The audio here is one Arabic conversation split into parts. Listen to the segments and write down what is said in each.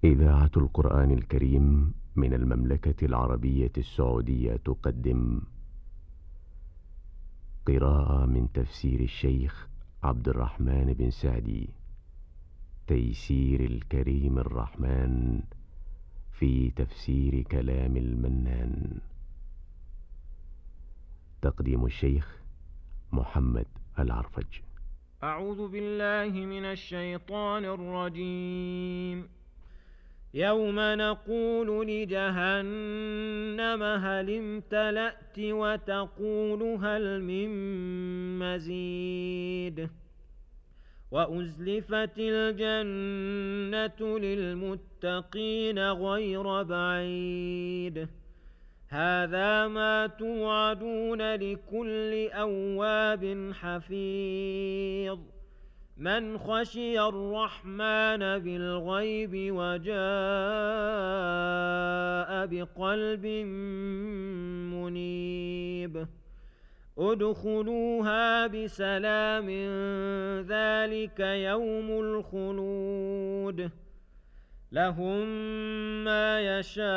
إذاعة القرآن الكريم من المملكة العربية السعودية تقدم قراءة من تفسير الشيخ عبد الرحمن بن سعدي، تيسير الكريم الرحمن في تفسير كلام المنان. تقديم الشيخ محمد العرفج. أعوذ بالله من الشيطان الرجيم. يوم نقول لجهنم هل امتلأت وتقول هل من مزيد وأزلفت الجنة للمتقين غير بعيد هذا ما توعدون لكل أواب حفيظ من خشي الرحمن بالغيب وجاء بقلب منيب ادخلوها بسلام ذلك يوم الخلود لهم ما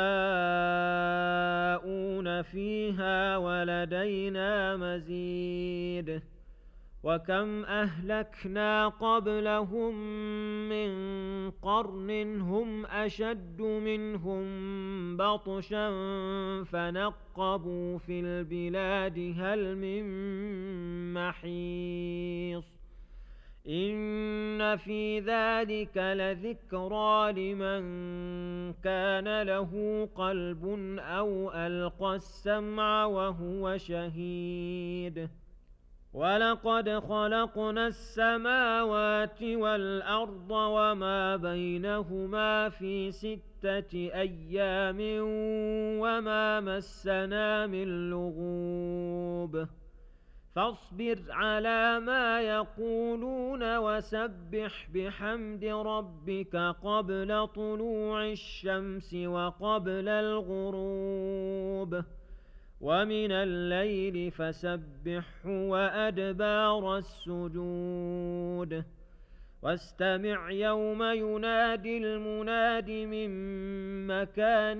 يشاءون فيها ولدينا مزيد وكم أهلكنا قبلهم من قرن هم أشد منهم بطشا فنقبوا في البلاد هل من محيص إن في ذلك لذكرى لمن كان له قلب أو ألقى السمع وهو شهيد ولقد خلقنا السماوات والأرض وما بينهما في 6 أيام وما مسنا من لغوب فاصبر على ما يقولون وسبح بحمد ربك قبل طلوع الشمس وقبل الغروب ومن الليل فسبحه وأدبار السجود واستمع يوم ينادي المناد من مكان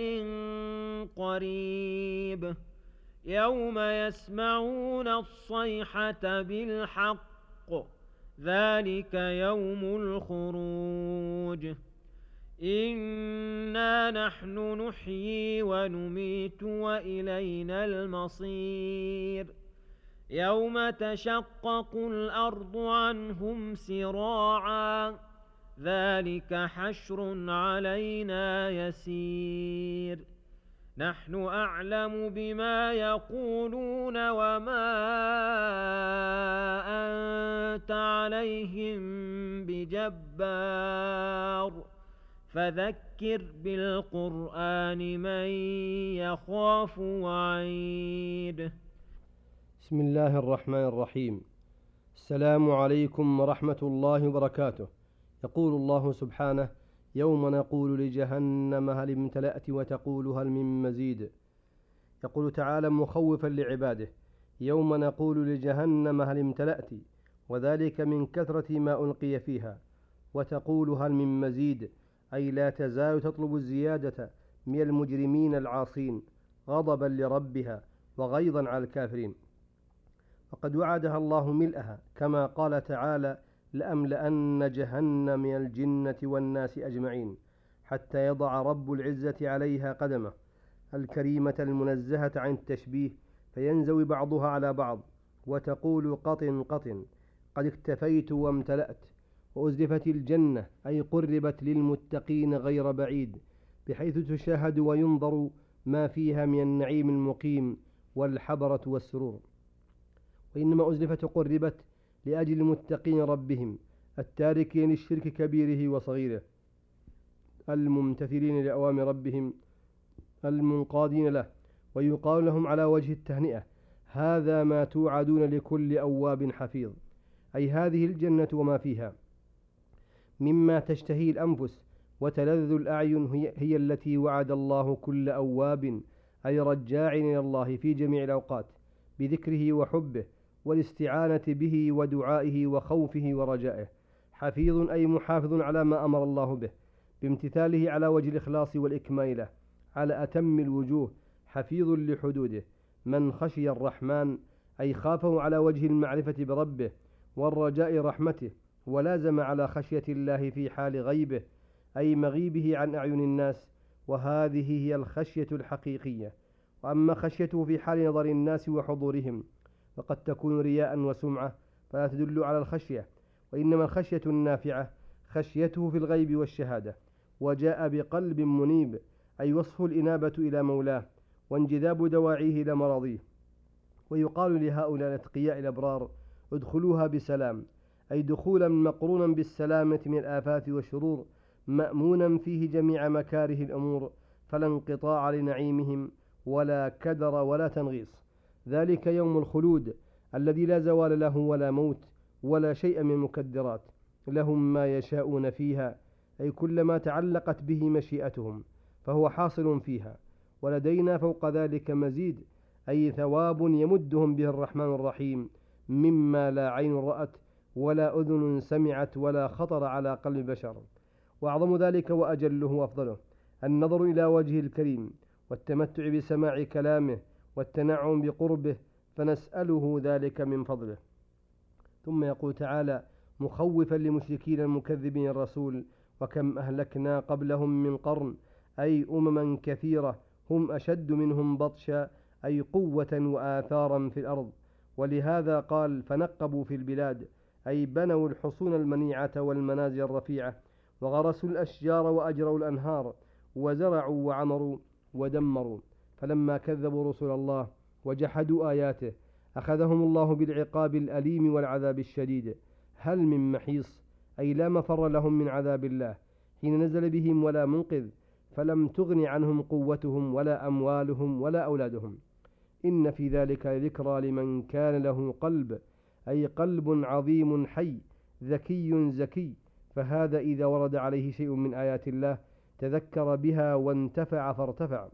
قريب يوم يسمعون الصيحة بالحق ذلك يوم الخروج إنا نحن نحيي ونميت وإلينا المصير يوم تشقق الأرض عنهم سراعا ذلك حشر علينا يسير نحن أعلم بما يقولون وما أنت عليهم بجبار فذكر بالقرآن من يخاف وعيد. بسم الله الرحمن الرحيم. السلام عليكم ورحمة الله وبركاته. يقول الله سبحانه: يوم نقول لجهنم هل امتلأت وتقول هل من مزيد. يقول تعالى مخوفا لعباده: يوم نقول لجهنم هل امتلأت، وذلك من كثرة ما ألقي فيها، وتقول هل من مزيد، أي لا تزال تطلب الزيادة من المجرمين العاصين غضبا لربها وغيظا على الكافرين، وقد وعدها الله ملئها كما قال تعالى: لأملأن جهنم من الجنة والناس أجمعين، حتى يضع رب العزة عليها قدمه الكريمة المنزهة عن التشبيه فينزوي بعضها على بعض، وتقول قطن قطن قد اكتفيت وامتلأت. وأزلفت الجنة أي قربت للمتقين غير بعيد، بحيث تشاهد وينظر ما فيها من النعيم المقيم والحبرة والسرور. وإنما أزلفت قربت لأجل المتقين ربهم التاركين للشرك كبيره وصغيره، الممتثلين لأوامر ربهم المنقادين له. ويقال لهم على وجه التهنئة: هذا ما توعدون لكل أواب حفيظ، أي هذه الجنة وما فيها مما تشتهي الأنفس وتلذ الأعين هي التي وعد الله كل أواب، أي رجاع إلى الله في جميع الأوقات بذكره وحبه والاستعانة به ودعائه وخوفه ورجائه. حفيظ أي محافظ على ما أمر الله به بامتثاله على وجه الإخلاص والإكمال له على أتم الوجوه، حفيظ لحدوده. من خشي الرحمن أي خافه على وجه المعرفة بربه والرجاء رحمته، ولازم على خشية الله في حال غيبه أي مغيبه عن أعين الناس، وهذه هي الخشية الحقيقية. وأما خشيته في حال نظر الناس وحضورهم فقد تكون رياء وسمعة فلا تدل على الخشية، وإنما الخشية النافعة خشيته في الغيب والشهادة. وجاء بقلب منيب أي وصف الإنابة إلى مولاه وانجذاب دواعيه إلى مراضيه. ويقال لهؤلاء الأتقياء الأبرار ادخلوها بسلام، أي دخولا مقرونا بالسلامة من الآفات والشرور، مأمونا فيه جميع مكاره الأمور، فلا انقطاع لنعيمهم ولا كدر ولا تنغيص. ذلك يوم الخلود الذي لا زوال له ولا موت ولا شيء من المكدرات، لهم ما يشاءون فيها أي كل ما تعلقت به مشيئتهم فهو حاصل فيها. ولدينا فوق ذلك مزيد، أي ثواب يمدهم به الرحمن الرحيم مما لا عين رأت ولا أذن سمعت ولا خطر على قلب بشر. وأعظم ذلك وأجله وأفضله النظر إلى وجهه الكريم والتمتع بسماع كلامه والتنعم بقربه، فنسأله ذلك من فضله. ثم يقول تعالى مخوفا لمشركين المكذبين الرسول وكم أهلكنا قبلهم من قرن، أي أمما كثيرة هم أشد منهم بطشا أي قوة وآثارا في الأرض. ولهذا قال فنقبوا في البلاد، أي بنوا الحصون المنيعة والمنازل الرفيعة، وغرسوا الأشجار وأجروا الأنهار، وزرعوا وعمروا ودمروا. فلما كذبوا رسل الله وجحدوا آياته أخذهم الله بالعقاب الأليم والعذاب الشديد. هل من محيص أي لا مفر لهم من عذاب الله حين نزل بهم ولا منقذ، فلم تغن عنهم قوتهم ولا أموالهم ولا أولادهم. إن في ذلك ذكرى لمن كان له قلب، أي قلب عظيم حي ذكي زكي، فهذا إذا ورد عليه شيء من آيات الله تذكر بها وانتفع فارتفع.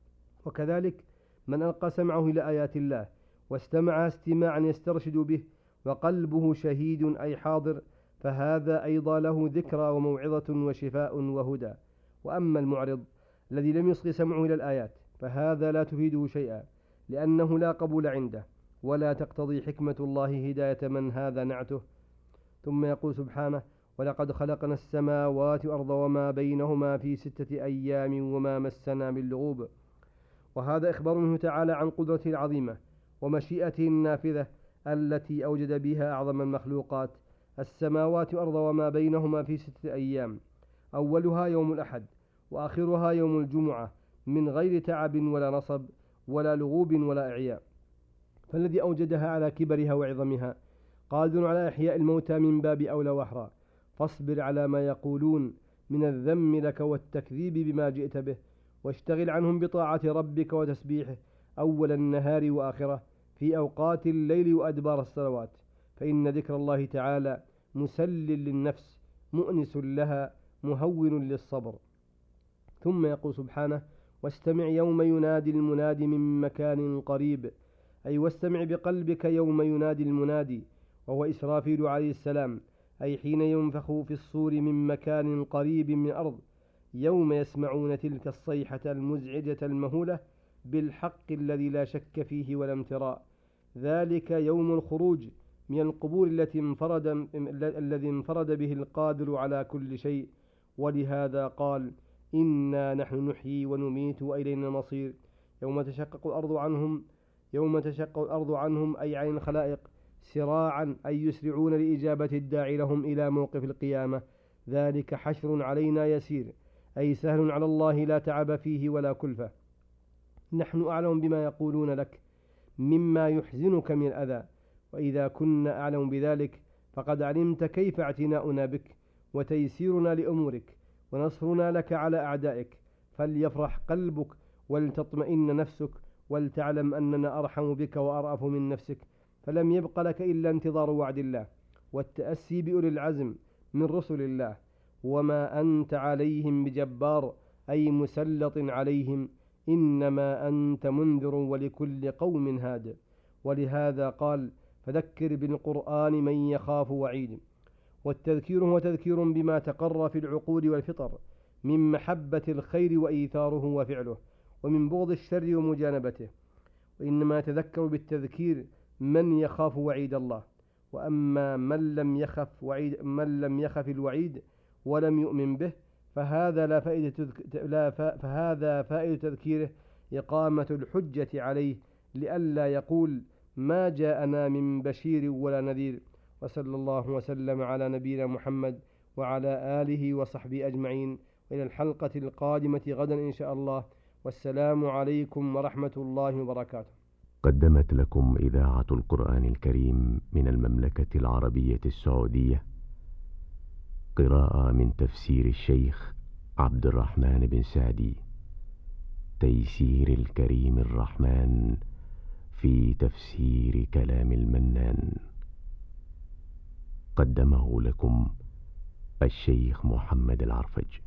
وكذلك من ألقى سمعه إلى آيات الله واستمع استماعا يسترشد به وقلبه شهيد أي حاضر، فهذا أيضا له ذكرى وموعظة وشفاء وهدى. وأما المعرض الذي لم يصغ سمعه إلى الآيات فهذا لا تفيده شيئا، لأنه لا قبول عنده ولا تقتضي حكمة الله هداية من هذا نعته. ثم يقول سبحانه ولقد خلقنا السماوات والأرض وما بينهما في 6 أيام وما مسنا من لغوب. وهذا إخبار منه تعالى عن قدرته العظيمة ومشيئته النافذة التي أوجد بها أعظم المخلوقات، السماوات والأرض وما بينهما في 6 أيام، أولها يوم الأحد وآخرها يوم الجمعة، من غير تعب ولا نصب ولا لغوب ولا إعياء. فالذي أوجدها على كبرها وعظمها قادر على إحياء الموتى من باب أولى وأحرى. فاصبر على ما يقولون من الذم لك والتكذيب بما جئت به، واشتغل عنهم بطاعة ربك وتسبيحه أول النهار وآخره في أوقات الليل وأدبار الصلوات، فإن ذكر الله تعالى مسل للنفس مؤنس لها مهون للصبر. ثم يقول سبحانه واستمع يوم ينادي المنادي من مكان قريب، أي واستمع بقلبك يوم ينادي المنادي، وهو إسرافيل عليه السلام، أي حين ينفخ في الصور من مكان قريب من الأرض، يوم يسمعون تلك الصيحة المزعجة المهولة بالحق الذي لا شك فيه ولا امتراء. ذلك يوم الخروج من القبور الذي انفرد به القادر على كل شيء. ولهذا قال إنا نحن نحيي ونميت وإلينا المصير. يوم تشقق الأرض عنهم أي عن الخلائق سراعا، أي يسرعون لإجابة الداعي لهم إلى موقف القيامة. ذلك حشر علينا يسير، أي سهل على الله لا تعب فيه ولا كلفة. نحن أعلم بما يقولون لك مما يحزنك من الأذى، وإذا كنا أعلم بذلك فقد علمت كيف اعتناؤنا بك وتيسيرنا لأمورك ونصرنا لك على أعدائك. فليفرح قلبك ولتطمئن نفسك ولتعلم أننا أرحم بك وأرأف من نفسك. فلم يبق لك إلا انتظار وعد الله والتأسي بأولي العزم من رسل الله، وما أنت عليهم بجبار أي مسلط عليهم، إنما أنت منذر ولكل قوم هاد. ولهذا قال فذكر بالقرآن من يخاف وعيد. والتذكير هو تذكير بما تقر في العقول والفطر من محبة الخير وإيثاره وفعله، ومن بغض الشر ومجانبته. وإنما يتذكر بالتذكير من يخاف وعيد الله. وأما من لم يخف الوعيد ولم يؤمن به فهذا فائدة تذكيره إقامة الحجة عليه، لئلا يقول ما جاءنا من بشير ولا نذير. وصلى الله وسلم على نبينا محمد وعلى آله وصحبه أجمعين، إلى الحلقة القادمة غدا إن شاء الله، والسلام عليكم ورحمة الله وبركاته. قدمت لكم إذاعة القرآن الكريم من المملكة العربية السعودية قراءة من تفسير الشيخ عبد الرحمن بن سعدي، تيسير الكريم الرحمن في تفسير كلام المنان. قدمه لكم الشيخ محمد العرفج.